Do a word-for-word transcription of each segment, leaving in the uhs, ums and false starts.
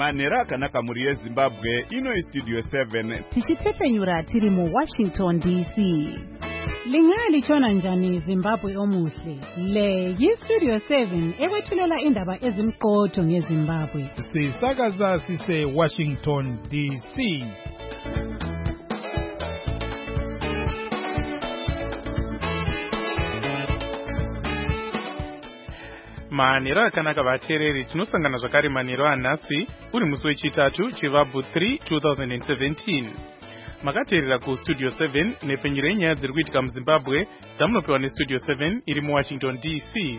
manhero akanaka mhuri yezimbabwe. Ino istudio seven tichitepfenyura tiri muwashington D C. Lingaya lichona njani Zimbabwe omuhle? Le yistudio seven ekwethulela indaba ezimqotho ngeZimbabwe. Sisakaza sise Washington D C. Manhero akanaka vateereri, tinosangana zvakare manhero anhasi uri musi wechitatu chivabvu three twenty seventeen. Makateerera kustudio seven nepfenyuro yenyaya dziri kuitika muZimbabwe dzamunopiwa nestudio seven iri muWashington D C.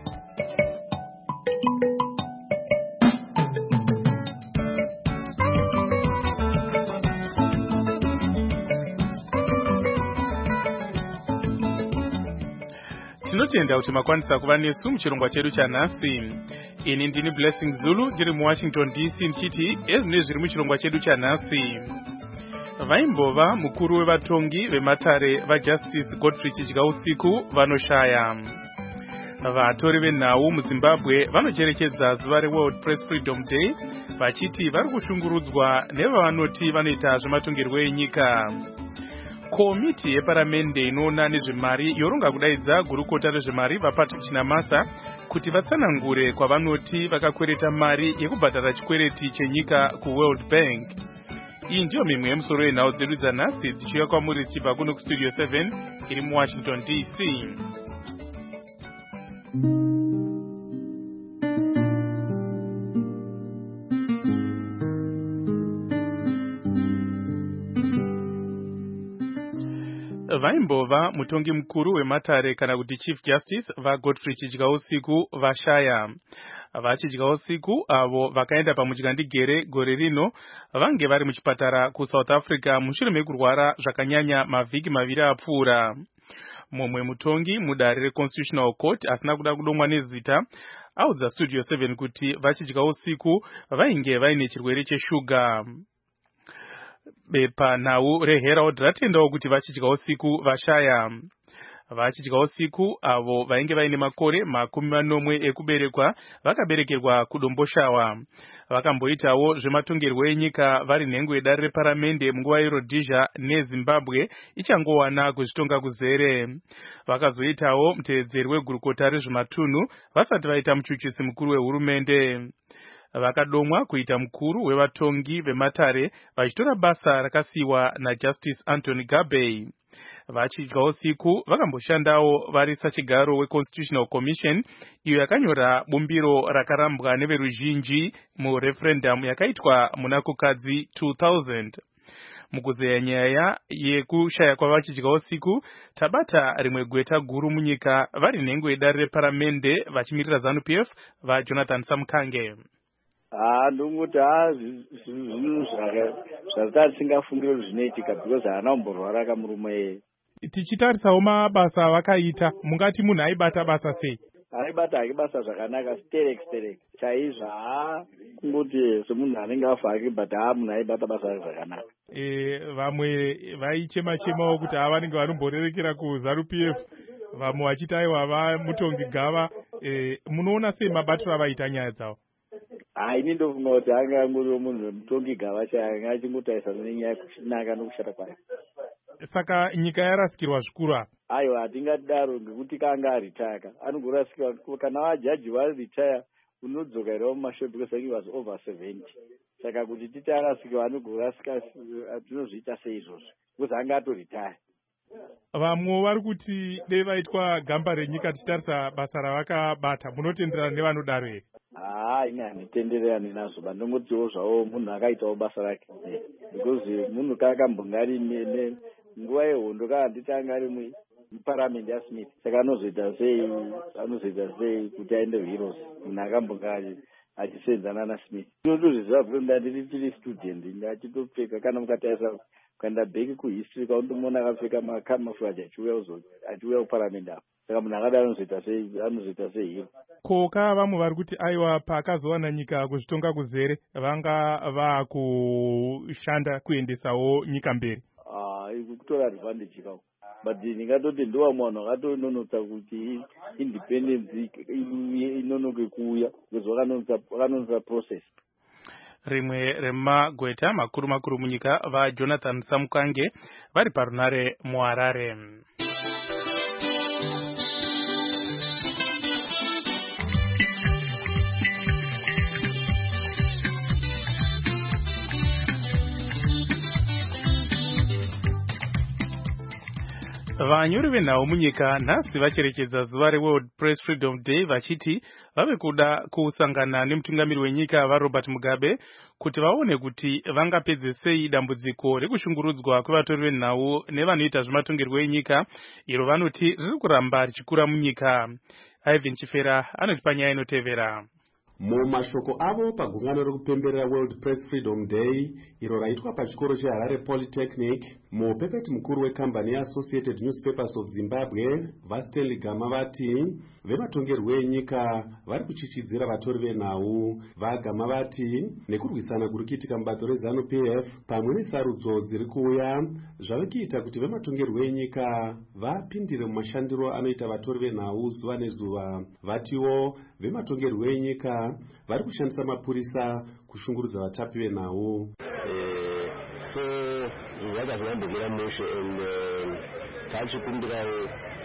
Tinotenda kuti makwanisa kuva nesu muchirongwa chedu chanhasi. Ini ndini Blessing Zulu ndiri muWashington D C ndichiti ezvinenge zviri muchirongwa chedu chanhasi. Vaimbova mukuru wevatongi vematare vaJustice Godfrey Chidya-Usiku vanoshaya. Vatori venhau muZimbabwe vanocherechedza zuva reWorld Press Freedom Day vachiti vari kushungurudzwa nevavanoti vanoita zvematongerwo enyika. Komiti yeparamende inoona nezvemari yoronga kudaidza gurukota rezvemari vaPatrick Chinamasa kuti vatsanangure kwavanoti vakakwereta mari yekubhadhara chikwereti chenyika kuWorld Bank. Iyi ndiyo mimwe yemusoro yenhau dzedu dzanhasi dzichiuya kwamuri tichibva kuno kustudio seven iri muWashington D C. Vaimbova mutongi mukuru wematare kana kuti Chief Justice vaGodfrey Chidya-Usiku vashaya. VaChidya-Usiku avo vakaenda pamutyandikere gore rino vange vari muchipatara kuSouth Africa mushure mekurwara zvakanyanya mavhiki maviri apfuura. Mumwe mutongi mudare reConstitutional Court asina kuda kudomwa nezita audza Studio seven kuti vaChidya-Usiku vainge vaine chirwere cheshuga. Bepa nhau reHerald ratendawo kuti vaChidya-Usiku vashaya. VaChidya-Usiku avo vainge vaine makore makumi manomwe ekuberekwa vakaberekerwa kuDomboshawa. Vakamboitawo zvematongerwo enyika vari nhengo yedare reparamende munguva yeRhodesia neZimbabwe ichangowana kuzvitonga kuzere. Vakazoitawo mutevedzeri wegurukota rezvematunhu vasati vaita muchuchisi mukuru wehurumende. Vakadomwa kuita mukuru wevatongi vematare vachitora basa rakasiiwa naJustice Anthony Gabay. VaChidya-Usiku vakamboshandawo vari sachigaro weConstitutional Commission iyo yakanyora bumbiro rakarambwa neveruzhinji mureferendum yakaitwa muna kukadzi two thousand. Mukuzeya nyaya yekushaya kwavaChidya-Usiku tabata rimwe gweta guru munyika vari nhengo yedare reparamende vachimirira ZANU P F vaJonathan Samkange. Ah, ndongoti ha zvinhu zvazita tisingafungire kuti zvinoitika because haana kumborwara akamurume. Tichitarisawo mabasa avakaita, mungati munhu aibata basa sei? Aibata akibasa zvakanaka sterek sterek chaizvo, ha kungoti semunhu anenge afa akibata ha munhu aibata basa zvakanaka. E, vamwe vaichema chemawo kuti ava vanenge vanomborerekera kuZANU P F, vamwe vachiti aiwa vamutongi gava. E, munoona sei mabatiro avaita nyaya dzavo? Ah, ini ndofunga kuti anga angori munhu mutongi gava chaanga achingotarisana nenyaya yekunaka nokushata kwayo. Saka nyika yarasikirwa zvikuru. Aiwa, hatingadaro ngekuti kanga aritaya. Anogorasikirwa kana vajaji varitaya unodzoka irawo mumashure because he was over seventy. Saka kuti titi arasikirwa anogorasika tinozviita sei izvozvo because anga atoritaya. Vamwe vari kuti dei vaitwa gamba renyika tichitarisa basa ravakabata. Munotenderana nevanodaro here? Ah, ina handitendererani nazvo, bandongotiwo zvawo munhu akaitawo basa rake because munhu kakambongari nguva yehondo kahanditi anga ari muparamende yaSmith. Saka anozoita sei anozoita sei kuti aende Heroes munhu akambongari achisenzana naSmith? Tinotozviziva kuti ndanditi tiri student ndachitopfeka kana mukatarisa kuenda bheki kuhistory kaundomuona akapfeka makamafuraji achiuya achiuya kuparamende apo. Saka munhu akadaro anozoita sei anozoita sei hero? Koka vamwe vari kuti aiwa paakazowana nyika kuzvitonga kuzere vanga vakushanda kuendesawo nyika mberi. Ah, kutora advantage ikako. But ndingatoti ndiwa munhu akatononotsa kuti independence inonoke kuuya because vakanonotsa process. rimwe remagweta makuru makuru munyika vaJonathan Samukange vari parunare muHarare. Vanyori venhau munyika nhasi vacherekedza zuva reWorld Press Freedom Day vachiti vave kuda kusangana nemutungamiri wenyika vaRobert Mugabe kuti vaone kuti vangapedze sei dambudziko rekushungurudzwa kwevatori venhau nevanoita zvematongerwo enyika iro vanoti riri kuramba richikura munyika. Ivan Chifera anoti panyaya inotevera. Mumashoko avo pagungano rekupemberera World Press Freedom Day iro raitwa pachikoro cheHarare Polytechnic, mupepeti mukuru wekambani yeAssociated Newspapers of Zimbabwe vaStanley Gama vati vematongerwo enyika vari kuchichidzira vatori venhau. VaGama vati nekurwisana kuri kuitika mubato reZANU P F pamwe nesarudzo dziri kuuya zvave kuita kuti vematongerwo enyika vapindire mumashandiro anoita vatori venhau zuva nezuva. Vatiwo vematongerwo enyika vari kushandisa mapurisa kushungurudza vatapi venhau. So zvakazvambukira mushe tachikumbirawo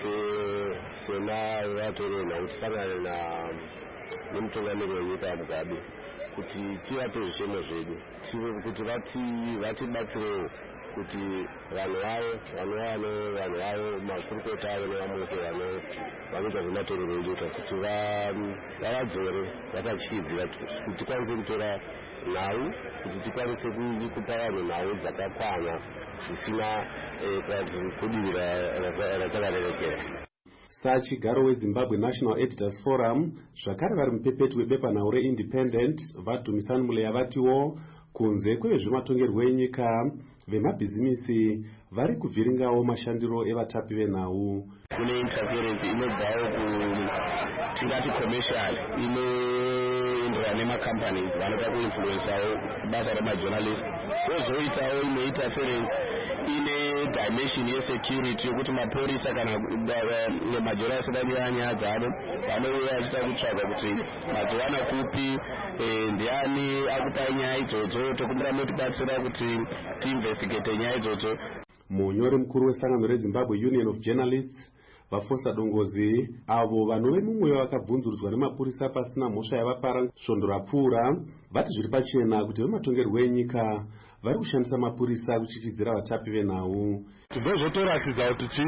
sena vatori venhau tisangane nemutungamiri wenyika Mugabe kuti tivape zvichemo zvedu kuti vatibatsirewo kuti vanhu vavo vanhu vano vanhu vavo makurukota avo nevamose vanoita zvematongerwo enyika kuti vavadzore vasatyidzira kuti tikwanise kutora nhau kuti tikwanise kupa vanhu nhau dzakakwana zvisina kudivira ratakarerekera. Sachigaro weZimbabwe National Editors Forum zvakare vari mupepeti webepanhau reIndependent vaDumisani Muleya vatiwo kunze kwezvematongerwo enyika vemabhizimisi vari kuvhiringawo mashandiro evatapi venhau. Kune interference inobvawo kutingati commercial inoenderana nemacompanies vanoda kuinfluensawo basa remajournalist. Kozoitawo ine interference ine dimension yesecurity yokuti mapurisa kana majournalist vane nyaya dzavo vanouya vachida kutsvaga kuti mazuwana kupi ndiani akupa nyaya idzodzo tokumbira motibatsira kuti tiinvestigate nyaya idzodzo. Munyori mukuru wesangano reZimbabwe Union of Journalists vaFosa Dongozi avo vanove mumwe vakabvunzurudzwa nemapurisa pasina mhosva yavapara svondo rapfuura vati zviri pachena kuti vematongerwo enyika vari kushandisa mapurisa kuchichidzira vatapi venhau. Ndozvotoratidza kuti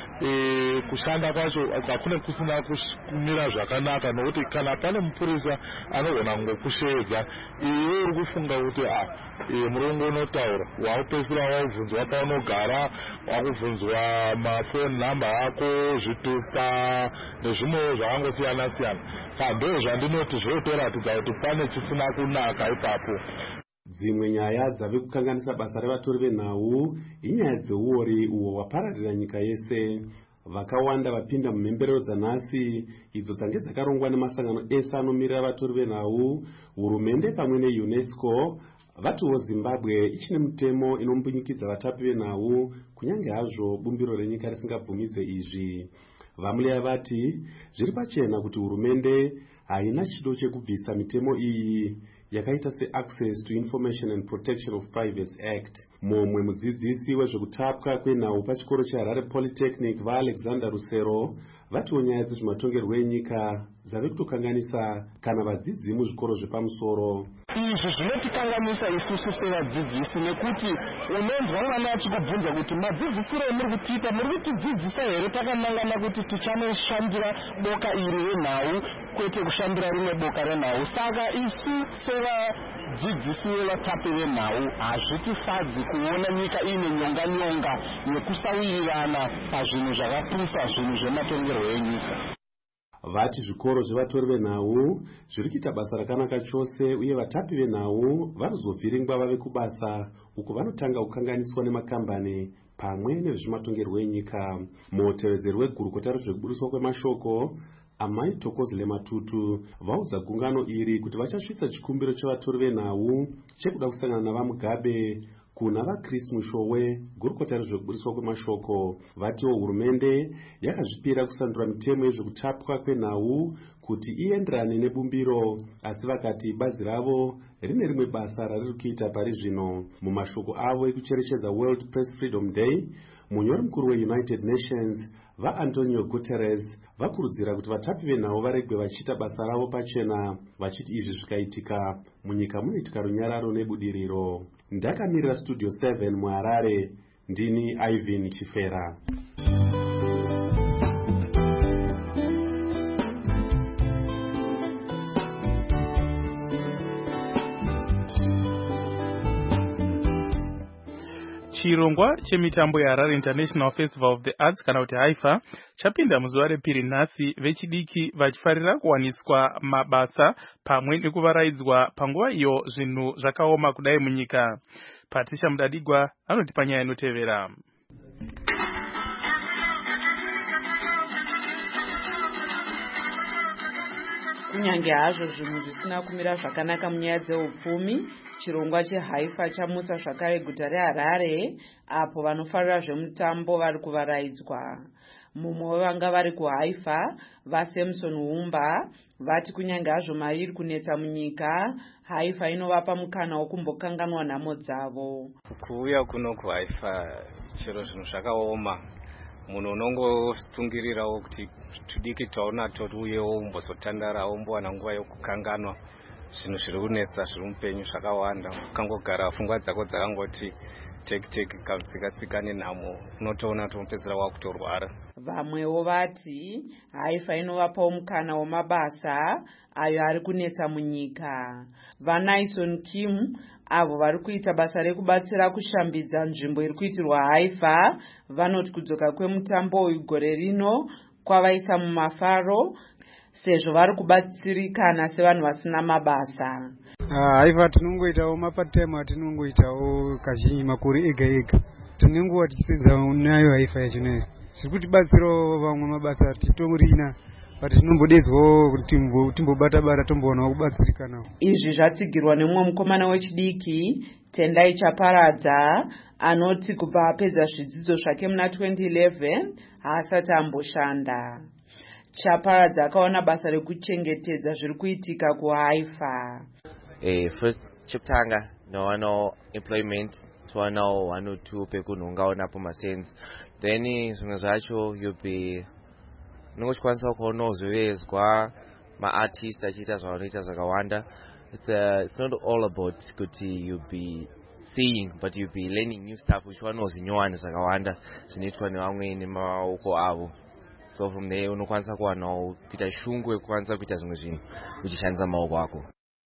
kushanda kwacho hakuna kusina kumira zvakanaka nokuti kana pane mupurisa anogona ngokusheedza iwe uri kufunga kuti murongo unotaura waupesira waubvunzwa paunogara wakubvunzwa mafoni namba ako zvitupa nezvimwewo zvakangosiyana siyana. Saka ndo zvandinoti zvotoratidza kuti pane chisina kunaka ipapo. Dzimwe nyaya dzave kukanganisa basa revatori venhau inyaya dzeuori uwo wapararira nyika yese. Vakawanda vapinda mumhemberero dzanhasi idzo dzange dzakarongwa nemasangano ese anomirira vatori venhau, hurumende pamwe neUNESCO vatiwo Zimbabwe ichine mutemo inombunyikidza vatapi venhau kunyange hazvo bumbiro renyika risingabvumidze izvi. Vamuleya vati zviri pachena kuti hurumende haina chido chekubvisa mitemo iyi yakaita seAccess to Information and Protection of Privacy Act. Mumwe mudzidzisi wezvekutapwa kwenhau pachikoro cheHarare Polytechnic vaAlexander Rusero vatiwo nyaya dzezvematongerwo enyika dzave kutokanganisa kana vadzidzi muzvikoro zvepamusoro. Izvi zvinotikanganisa isusu sevadzidzisi nekuti unonzwa mwana achikubvunza kuti madzidzisiro muri kutiita muri kutidzidzisa here takanangana kuti tichanoshandira boka iri renhau kwete kushandira rimwe boka renhau. Saka isu sevadzidzisi vevatapi venhau hazvitifadzi kuona nyika ine nyonga nyonga yekusawirirana pazvinhu zvakapisa zvinhu zvematongerwo enyika. Vati zvikoro zvevatori venhau zviri kuita basa rakanaka chose uye vatapi venhau varizovhiringwa vave kubasa uko vanotanga kukanganiswa nemakambani pamwe nezvematongerwo enyika. Mutevedzeri wegurukota rezvekuburitswa kwemashoko Amai Thokozile Matutu vaudza gungano iri kuti vachasvitsa chikumbiro chevatori venhau chekuda kusangana navaMugabe kuna vaChris Mushowe, gurukota rezvekuburiswa kwemashoko, vatiwo hurumende yakazvipira kusandura mitemo yezvekutapwa kwenhau kuti ienderane nebumbiro, asi vakati bazi ravo rine rimwe basa rariri kuita pari zvino. Mumashoko avo ekucherechedza World Press Freedom Day, munyori mukuru weUnited Nations vaAntonio Guterres vakurudzira kuti vatapi venhau varegwe vachiita basa ravo pachena, vachiti izvi zvikaitika munyika munoitika runyararo nebudiriro. Ndakamirira Studio seven muHarare, ndini Ivan Chifera. Chirongwa chemitambo yaHarare International Festival of the Arts kana kuti haifa chapinda muzuva repiri nhasi, vechidiki vachifarira kuwaniswa mabasa pamwe nekuvaraidzwa panguva iyo zvinhu zvakaoma kudai munyika. Patricia Mudadigwa anoti panyaya inotevera. Kunyange hazvo zvinhu zvisina kumira zvakanaka munyaya dzeupfumi, chirongwa chehaifa chamutsa zvakare guta reHarare apo vanofarira zvemutambo vari kuvaraidzwa. Mumwe vanga vari kuhaifa vaSamson Humba vati kunyange hazvo mairi kunetsa munyika, haifa inovapa mukana wokumbokanganwa nhamo dzavo. Kuuya kuno kuhaifa chero zvinhu zvakaoma, munhu unongotsungirirawo kuti tudiki taunato uyewo umbozotandara umbowana nguva yokukanganwa zvinhu zviri kunetsa zviri mupenyu zvakawanda. Ukangogara pfungwa dzako dzakangoti teki teki katsika nenhamo, unotoona tomupedzera wakutorwara. Vamwewo vati haifa inovapawo mukana womabasa ayo ari kunetsa munyika. VaNaison Kim avo vari kuita basa rekubatsira kushambidza nzvimbo iri kuitirwa haifa vanoti kudzoka kwemutambo uyu gore rino kwavaisa mumafaro sezvo vari kubatsirikana sevanhu vasina mabasa. Haifa tinongoitawo mapatime atinongoitawo kazhinji makore ega ega. Tinenguva tichisedza nayo haifa yachineyo. Zviri kutibatsirawo vamwe mabasa titorina, kuti tinombodedzwawo kuti timbobata bata tomboonawo kubatsirikanawo. Izvi zvatsigirwa nemumwe mukomana wechidiki Tendai Chaparadza anoti kubva apedza zvidzidzo zvake muna twenty eleven haasati amboshanda. Chaparadza akaona basa rekuchengetedza zviri kuitika kuhaifa. Eh, first chiptanga no no employment twana one or two pekunongaona po masense, then zvimwe zvacho yobe nongokwanisa kuona zvevezwa ma-artist achiita zvavanoita zvakawanda. It's, uh, it's not all about kuti you be seeing, but you be learning new stuff which wanozinyowani zvakawanda zvinoitwa nevamwe nemaoko avo. So from there unokwanisa kuwanawo kuita shungu yekukwanisa kuita zvimwe zvinhu uchishandisa maoko ako.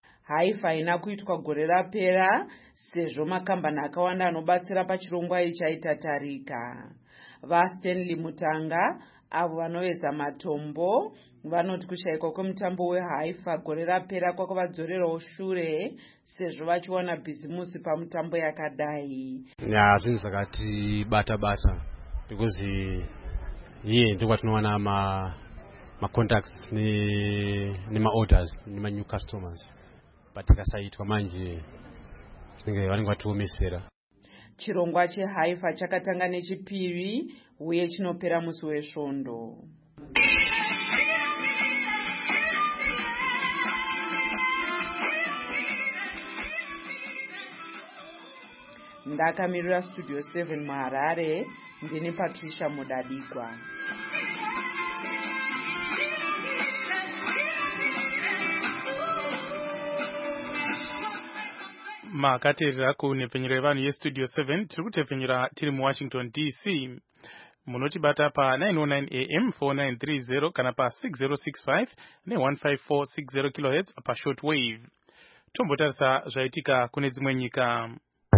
Haifa ina kuitwa gore rapera sezvo makambani akawanda anobatsira pachirongwa ichi aita tarika. VaStanley Mutanga avo vanoveza matombo vanoti kushayikwa kwemutambo wehaifa gore rapera kwakavadzorerawo shure sezvo vachiwana bhizimusi pamutambo yakadai. Ya zvinhu zvakati bata bata because iye ndiko kwatinowana ma ma contacts ne nema orders nema new customers. Patikasaitwa manje zvinenge vanenge vatiomesera. Chirongwa chehaifa chakatanga nechipiri uye chinopera musi wesvondo. Ndakamirira Studio seven muHarare, ndini Patricia Mudadigwa. Makateerera kunepfenyero yevanhu yeStudio seven tiri kutepfenyera tiri muWashington D C. Munotibata pa nine oh nine A M four nine three zero kana pa six zero six five ne one five four six zero kilohertz pa shortwave. Tombotarisa zvaitika kune dzimwe nyika.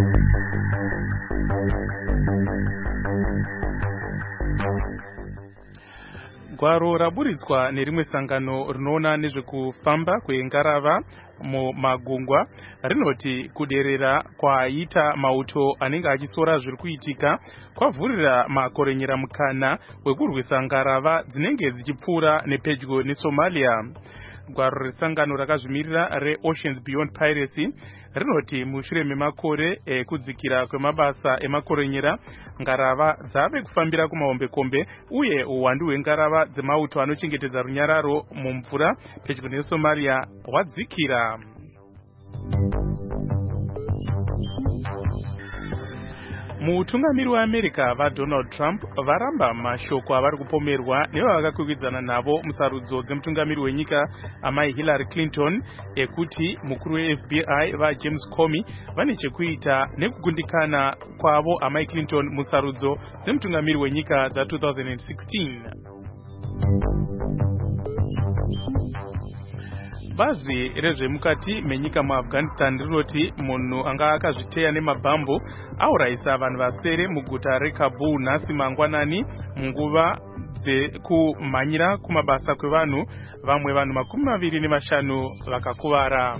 Gwaro raburitswa nerimwe sangano rinoona nezvekufamba kwengarava mumagungwa rinoti kuderera kwaita mauto anenge achisora zviri kuitika kwavhurira makorenyera mukana wekurwisa ngarava dzinenge dzichipfuura nepedyo neSomalia. gwaro resangano rakazvimirira reOceans Beyond Piracy rinoti mushure memakore ekudzikira kwemabasa emakorenyera, ngarava dzave kufambira kumahombekombe uye uwandu hwengarava dzemauto anochengetedza runyararo mumvura pedyo neSomalia hwadzikira. Mutungamiri weAmerica vaDonald Trump varamba mashoko avari kupomerwa nevavakakwikwidzana navo musarudzo dzemutungamiri wenyika amai Hillary Clinton ekuti mukuru weF B I vaJames Comey vane chekuita nekugundikana kwavo amai Clinton musarudzo dzemutungamiri wenyika dza-twenty sixteen. Bazi rezvemukati menyika muAfghanistan rinoti munhu anga akazviteya nemabhambu aurayisa vanhu vasere muguta reKabul nhasi mangwanani munguva dzekumhanyira kumabasa kwevanhu, vamwe vanhu makumi maviri nevashanu vakakuvara.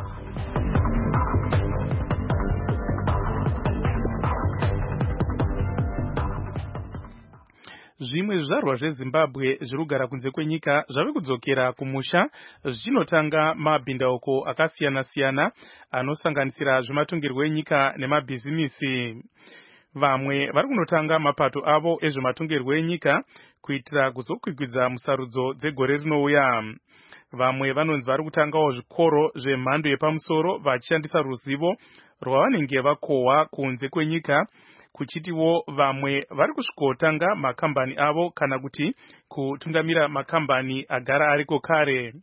Zvimwe zvizvarwa zveZimbabwe zviri kugara kunze kwenyika zvave kudzokera kumusha zvinotanga mabhindauko akasiyana-siyana anosanganisira zvematongerwo enyika nemabhizimisi. Vamwe vari kunotanga mapato avo ezvematongerwo enyika kuitira kuzokwikwidza musarudzo dzegore rinouya. Vamwe vanonzi vari kutangawo zvikoro zvemhando yepamusoro vachishandisa ruzivo rwavanenge vakohwa kunze kwenyika, kuchitiwo vamwe vari kusvikotanga makambani avo kana kuti kutungamira makambani agara ariko kare.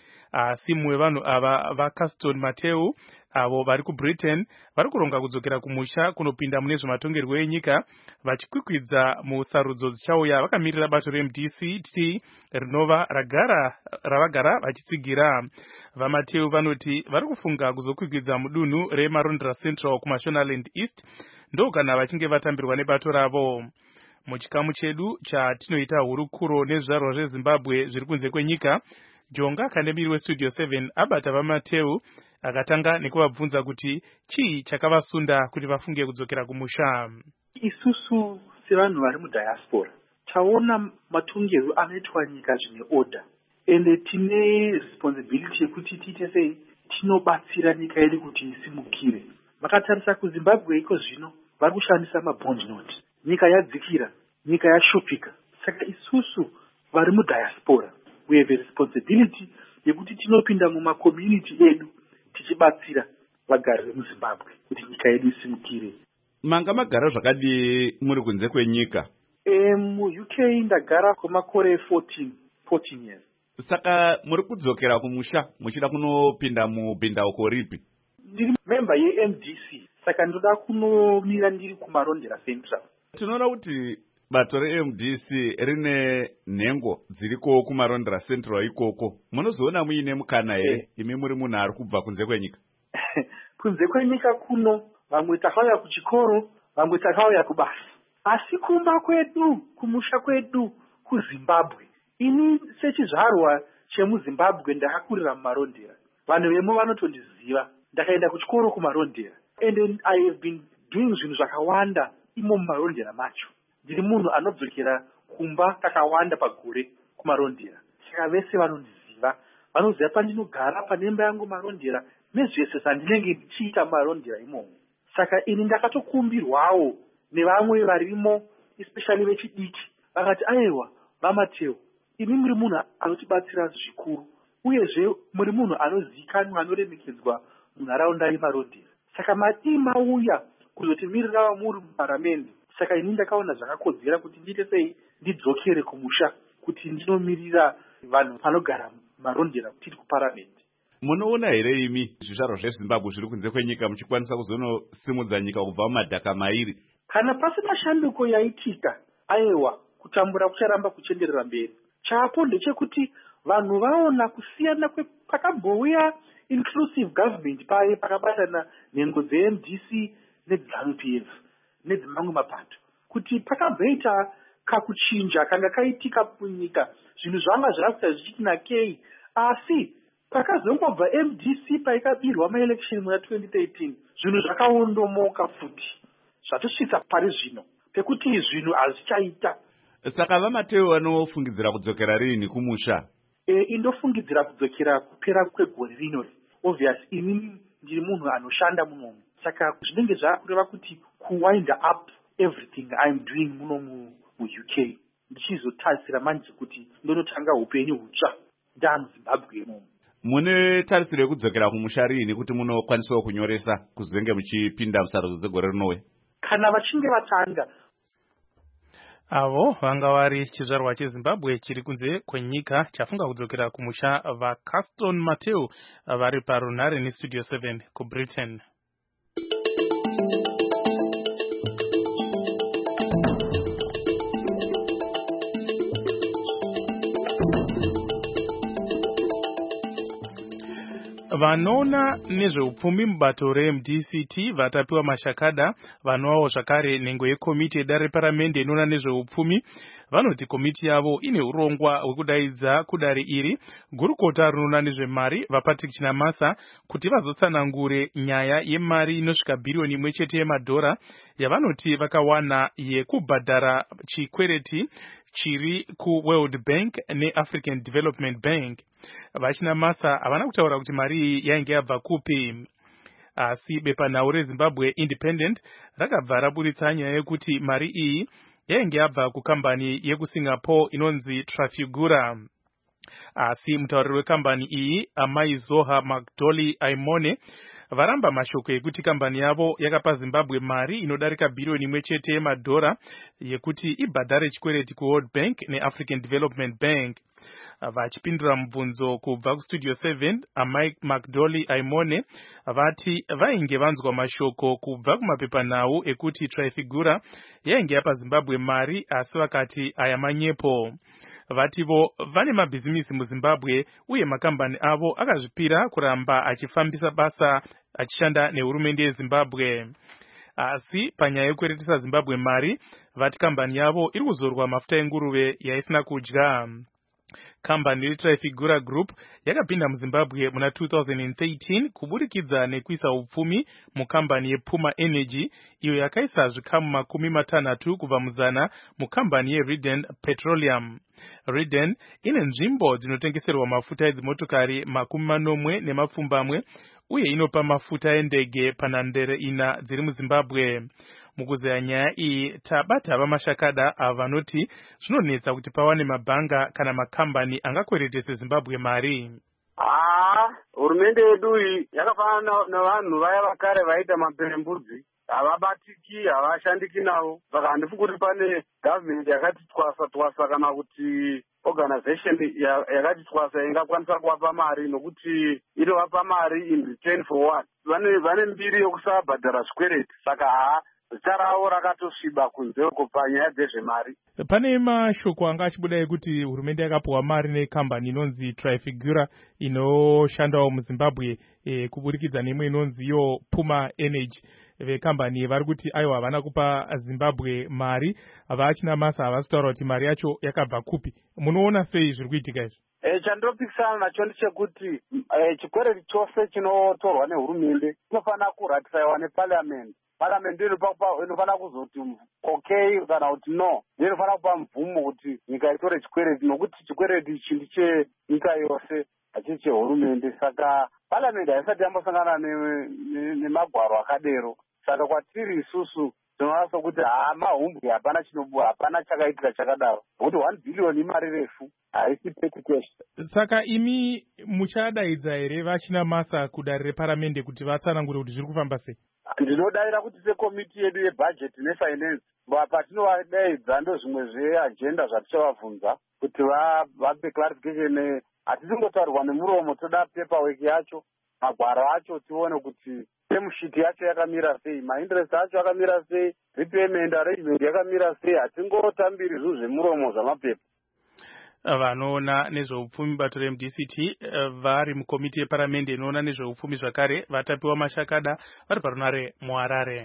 Asi mumwe vanhu ava vaCaston Mateu avo vari kuBritain vari kuronga kudzokera kumusha kunopinda mune zvematongerwo enyika vachikwikwidza musarudzo dzichauya vakamirira bato reM D C T rinova ragara ravagara vachitsigira. VaMateu vanoti vari kufunga kuzokwikwidza mudunhu reMarondera Central kuMashonaland East ndokana vachinge vatambirwa nebato ravo. Muchikamu chedu chatinoita hurukuro nezvizvarwa zveZimbabwe zviri kunze kwenyika, Jonga kandemiri weStudio seven abata vaMateu akatanga nekuvabvunza kuti chii chakavasunda kuti vafunge kudzokera kumusha. Isusu sevanhu vari mudiaspora taona matongerwo anoitwa nyika zvine order, ende tine responsibility yekuti tiite sei tinobatsira nyika yedu kuti isimukire. Vakatarisa kuZimbabwe iko zvino vari kushandisa mabond note, nyika yadzikira, nyika yashupika. Saka isusu vari mudiaspora we have a responsibility yekuti tinopinda mumakommunity edu tichibatsira vagari vemuZimbabwe kuti nyika yedu isimukire. Manga magara zvakadii muri kunze kwenyika? E, mu-U K ndagara kwemakore fourteen years. Saka muri kudzokera kumusha muchida kunopinda mubhindauko ripi? Ndiri member yeM D C, saka ndoda kunomira ndiri kuMarondera Central. Tinoona kuti bato reM D C rine nhengo dziriko kuMarondera Central ikoko. Munozoona muine mukana here yeah. Imi muri munhu ari kubva kunze kwenyika? Kunze kwenyika kuno vamwe takauya kuchikoro, vamwe takauya kubasa. Asi kumba kwedu, kumusha kwedu kuZimbabwe. Ini sechizvarwa chemuZimbabwe ndakakurira muMarondera. Vanhu vemo vanotondiziva. Ndakaenda kuchikoro kuMarondera. And then I have been doing zvinhu zvakawanda imo muMarondera macho. Ndiri munhu anodzokera kumba kakawanda pagore kuMarondera. Saka vese vanondiziva. Vanoziva pandinogara panemba yangu Marondera nezvese zvandinenge ndichiita muMarondera imomo. Saka ini ndakatokumbirwawo nevamwe varimo, especially vechidiki. Vakati aiwa, vaMateu, imi muri munhu anotibatsira zvikuru. Uyezve muri munhu anozikanwa anoremekedzwa munharaunda yeMarondera. Saka mati mauya kuzotimirira muri muparamendi. Saka ini ndakaona zvakakodzera kuti ndiite sei ndidzokere kumusha kuti ndinomiririra vanhu panogara Marondera tiri kuparamendi. Munoona here imi zvizvarwa zveZimbabwe zviri kunze kwenyika muchikwanisa kuzonosimudza nyika kubva mumadhaka mairi? Kana pasina shanduko yaitika, aiwa kutambura kucharamba kuchenderera mberi. Chapo ndechekuti vanhu vaona kusiyana kwepakambouya inclusive government paye pakabatana nhengo dzeM D C nedzeZANU P F nedzimamwe mapato, kuti pakabveita kakuchinja kanga kaitika munyika, zvinhu zvanga zvirakuita zvichiti nakei. Asi pakazongobva M D C paikabirwa maelection muna twenty thirteen, zvinhu zvakaondomoka futi zvatosvitsa pari zvino pekuti zvinhu hazvichaita. Saka vaMateu vanofungidzira kudzokera rini kumusha? e, indofungidzira kudzokera kupera kwegore rino. Obvious inini ndiri munhu anoshanda munomu, saka zvinenge zvakureva kuti kuwind up everything I'm doing muno mu U K ndichizotarisira manje kuti ndonotanga upenyu hutsva ndamu Zimbabwe muno. Mune tarisiro yekudzokera kumusha rini kuti munokwanisawo kunyoresa kuzenge muchipinda musarudzo dzegore rinowe? Kana vachinge vatanga. Avo vanga vari chizvarwa cheZimbabwe chiri kunze kwenyika chafunga kudzokera kumusha vaCaston Mateo vari parunhare neStudio seven kuBritain. Vanoona nezveupfumi mubato reM D C T vatapiwa mashakada vanowawo zvakare nhengo yekomiti yedare reparamende inoona nezveupfumi vanoti komiti yavo ine urongwa hwekudaidza kudare iri gurukota rinoona nezvemari vaPatrick Chinamasa kuti vazotsanangure nyaya yemari inosvika bhiriyoni imwe chete yemadhora yavanoti vakawana yekubhadhara chikwereti chiri kuWorld Bank neAfrican Development Bank. Vachinamasa havana kutaura kuti mari iyi yainge yabva kupi, asi bepanhau reZimbabwe Independent rakabva raburitsa nyaya yekuti mari iyi yainge yabva kukambani yekuSingapore inonzi Trafigura. Asi mutauriri wekambani iyi Amai Zoha Magdoli Aimone varamba mashoko ekuti kambani yavo yakapa Zimbabwe mari inodarika bhiriyoni imwe chete yemadhora yekuti ibhadhare chikwereti kuWorld Bank neAfrican Development Bank. Vachipindura mubvunzo kubva kuStudio seven, Amai Magdoli Aimone vati vainge vanzwa mashoko kubva kumapepanhau ekuti Trafigura yainge yapa Zimbabwe mari asi vakati aya manyepo. Vativo vane mabhizimisi muZimbabwe uye makambani avo akazvipira kuramba achifambisa basa achishanda nehurumende yeZimbabwe. Asi panyaya yekweretesa Zimbabwe mari vati kambani yavo iri kuzorwa mafuta enguruve yaisina kudya. Kambani yeTrafigura Group yakapinda muZimbabwe muna two thousand thirteen kuburikidza nekuisa upfumi mukambani yePuma Energy iyo yakaisa zvikamu makumi matanhatu kubva muzana mukambani yeReden Petroleum. Reden ine nzvimbo dzinotengeserwa mafuta edzimotokari makumi manomwe nemapfumbamwe uye inopa mafuta endege panhandare ina dziri muZimbabwe. Mukuzeya nyaya iyi tabata vamashakada ava vanoti zvinonetsa kuti pawane mabhanga kana makambani angakweretese Zimbabwe mari. Ah, hurumende yedu iyi yakafanana navanhu vaya vakare vaita maperembudzi, havabatiki, havashandiki navo. Saka handifi kuti pane government yakati twasa twasa kana kuti organization yakati twasa ingakwanisa kuvapa mari nokuti inovapa mari in return for what? Vane vane mbiri yokusabhadhara zvikwereti. Saka haa zita ravo rakatosviba kunze uko panyaya dzezvemari. Pane mashoko anga achibuda ekuti hurumende yakapuwa mari nekambani inonzi Trafigura inoshandawo muZimbabwe e, kuburikidza neimwe inonzi yo Puma Energy. Vekambani vari kuti aiwa havana kupa Zimbabwe mari, Vachinamasa havasi kutaura kuti mari yacho yakabva kupi. Munoona sei zviri kuitika izvi? E, chandinopikisana nacho ndechekuti e, chikwereti chose chinotorwa nehurumende chinofanira kuratifaiwa neparliament. Parliament inofanira kuzoti okay kana kuti no, inofanira kupa mvumo kuti nyika itore chikwereti nokuti chikwereti ichi ndechenyika yose hachisi chehurumende. Saka parliament haisati yambosangana nemagwaro akadero. Saka kwatiri isusu tinoona sokuti haa mahumbwe, hapana chinobuwa, hapana chakaitika chakadaro nokuti one billion imari refu haisi petty cash. Saka imi muchadaidza here Vachinamasa kudare reparamende kuti vatsanangure kuti zviri kufamba sei? Ndinodaira kuti sekomiti yedu yebudget nefinance patinovadaidza ndo zvimwe zveagenda zvatichavabvunza kuti vape clarification. Hatisingotaurirwa nemuromo, toda paperwork yacho, magwaro acho, tione kuti temushiti yacho yakamira sei, mainterest acho yakamira sei, repayment arrangement yakamira sei. Hatingotambiri zvinhu zvemuromo zvamapepa. Vanoona nezveupfumi bato reM D C T vari mukomiti yeparamende inoona nezveupfumi zvakare vatapiwa mashakada vari parunhare muHarare.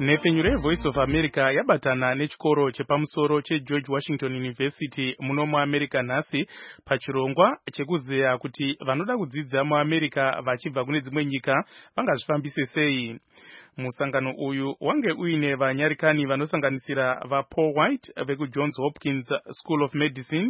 nhefenyuro yevoice of america yabatana nechikoro chepamusoro chegeorge washington university muno muamerica nhasi pachirongwa chekuzeya kuti vanoda kudzidza muamerica vachibva kune dzimwe nyika vangazvifambise sei. Musangano uyu wange uine vanyarikani vanosanganisira vaPaul White vekujohns hopkins school of medicine,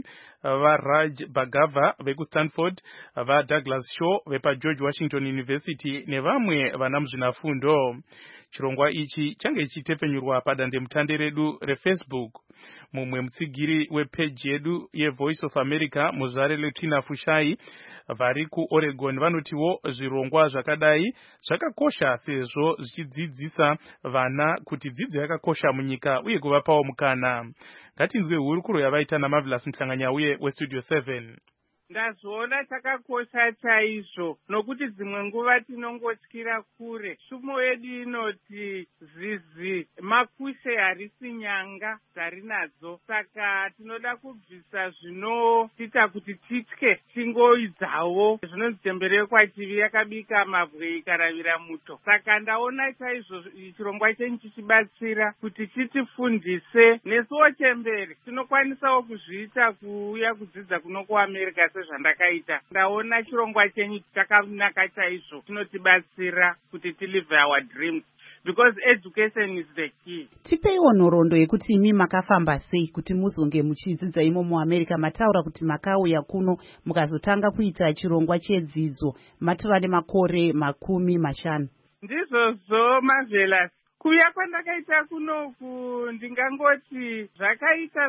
varaj bhagava vekustanford, vadouglas shaw vepageorge washington university nevamwe vana muzvinafundo. Chirongwa ichi change chichitepfenyurwa padandemutande redu refacebook. Mumwe mutsigiri wepeji yedu yevoice of america muzvare letina fushai vari kuoregon vanotiwo zvirongwa zvakadai zvakakosha sezvo zvichidzidzisa vana kuti dzidzo yakakosha munyika uye kuvapawo mukana. Ngatinzwe hurukuro yavaita naMarvelous Mhlanganyauye westudio seven. Ndazviona chakakosha chaizvo nokuti dzimwe nguva tinongotyira kure. Shumo yedu inoti zizi makushe harisi nyanga dzarinadzo, saka tinoda kubvisa zvinoita kuti titye tingoidzawo zvinonzi chembere kwachivi yakabika mabwe ikaravira muto. Saka ndaona chaizvo chirongwa chenyu chichibatsira kuti chitifundise nesuwo chembere tinokwanisawo kuzviita kuuya kudzidza kuno kuAmerica sezvandakaita. Ndaona chirongwa chenyu chakanaka chaizvo chinotibatsira kuti tilive our dreams because education is the key. Tipeiwo nhoroondo yekuti imi makafamba sei kuti muzonge muchidzidza imo muAmerica. Mataura kuti makauya kuno mukazotanga kuita chirongwa chedzidzo matova nemakore makumi mashanu. Ndizvozvo Marvelous. Kuya kwandakaita kunoku ndingangoti zvakaita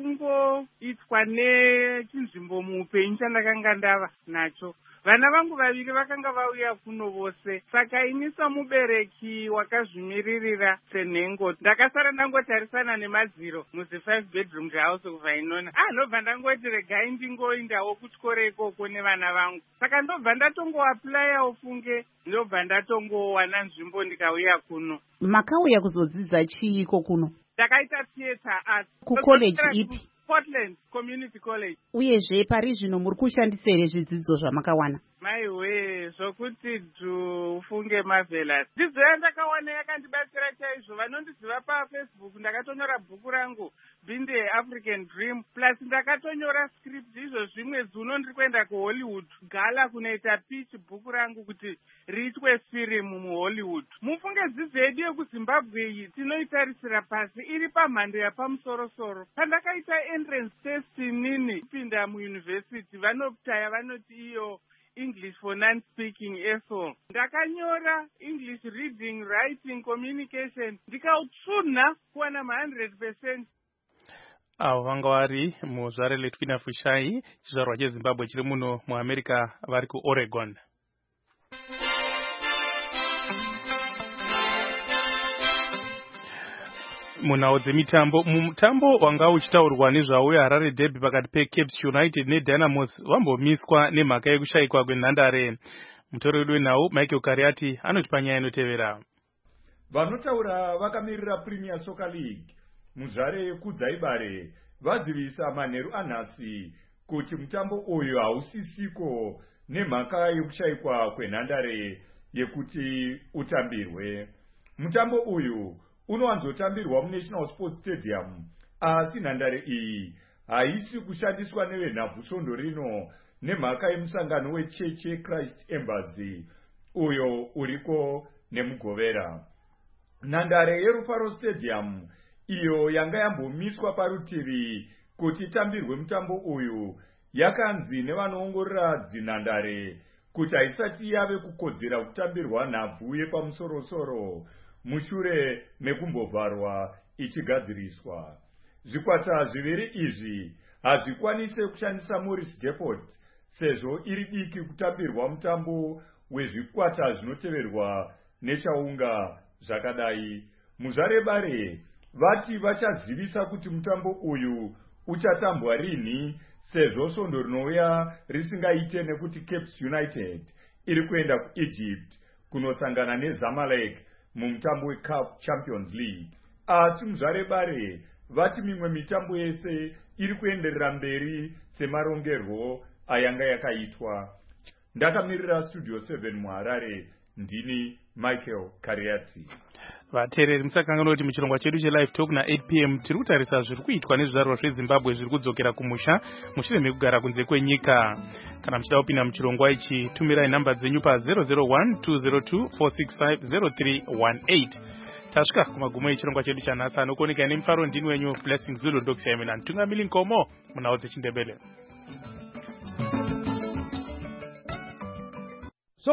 sokungoitwa nechinzvimbo muupenyu chandakanga ndava nacho. Vana vangu vaviri vakanga vauya kuno vose, saka ini samubereki wakazvimiririra senhengo ndakasara ndangotarisana nemadziro muzi five bedroom house kuvainona. Ah, ndobva ndangoti regai ndingoindawo kuchikoro ikoko nevana vangu. Saka ndobva ndatongoaplayawo funge, ndobva ndatongowana nzvimbo ndikauya kuno. Makauya kuzodzidza chiiko kuno? Ndakaita theatre arts. Kucollege ipi? Portland Community College. Uyezve pari zvino muri kushandisa here zvidzidzo zvamakawana? Maiwe, zvokuti ufunge Marvelous. Dzidzo yandakawana yakandibatsira chaizvo. Vanondiziva paFacebook ndakatonyora bhuku rangu Being the African Dream plus ndakatonyora script izvo zvimwe zuno ndiri kuenda kuHollywood gala kunoita pitch bhuku rangu kuti riitwe firimu muHollywood. Mufunge dzidzo yedu yekuZimbabwe iyi tinoitarisira pasi iri pamhando yapamusoro-soro. Pandakaita entrance test nini kupinda muuniversity vanotaya vanoti iyo English for non-speaking S O. Ndakanyora English reading, writing, communication. Ndikautsunha kuwana ma one hundred percent. Avo vanga vari muzvare leTwina Fushai, chizvarwa cheZimbabwe chiri muno muAmerica vari kuOregon. Munhau dzemitambo, mutambo wanga uchitaurwa nezvauya Harare Derby pakati peCape United neDynamos wambomiswa nemhaka yekushayikwa kwenhandare. Mutori wedu wenhau Michael Kariati anoti panyaya inotevera. Vanotaura vakamirira Premier Soccer League muzvare kuDzaibare vazivisa manheru anhasi kuti mutambo uyu hausisiko nemhaka yekushayikwa kwenhandare yekuti utambirwe. Mutambo uyu unowanzotambirwa muNational Sports Stadium, asi nhandare iyi haisi kushandiswa nevenhabvusondo rino nemhaka yemusangano weChurch Christ Embassy uyo uriko nemugovera. Nhandare yeRufaro Stadium iyo yanga yambomiswa parutivi kuti itambirwe mutambo uyu yakanzi nevanoongorora dzinhandare kuti haisati yave kukodzera kutambirwa nhabvu yepamusoro-soro mushure mekumbovharwa ichigadziriswa. Zvikwata zviviri izvi hazvikwanise kushandisa Morris Depot sezvo iri diki kutambirwa mutambo wezvikwata zvinoteverwa nechaunga zvakadai. Muzvarebare vati vachazivisa kuti mutambo uyu uchatambwa rini sezvo svondo rinouya risingaite nekuti Cape United iri kuenda kuEgypt kunosangana neZamalek mumutambo weCAF Champions League. Asi muzvarebare vati mimwe mitambo yese iri kuenderera mberi semarongerwo ayanga yakaitwa. Ndakamirira Studio seven muHarare, ndini Michael Kariati. vateereri musakanganwa kuti muchirongwa chedu chelive talk na8 p m tiri kutarisa zviri kuitwa nezvizvarwa zvezimbabwe zviri kudzokera kumusha mushure mekugara kunze kwenyika. Kana muchida kupinda muchirongwa ichi tumirai nhamba dzenyu pa zero zero one two zero two four six five zero three one eight. Tasvika kumagumo echirongwa chedu chanhasi, anokuoneka nemufaro ndini wenyu Blessing Zulu ndokusiyamina ntungamili nkomo munhau dzechindebele.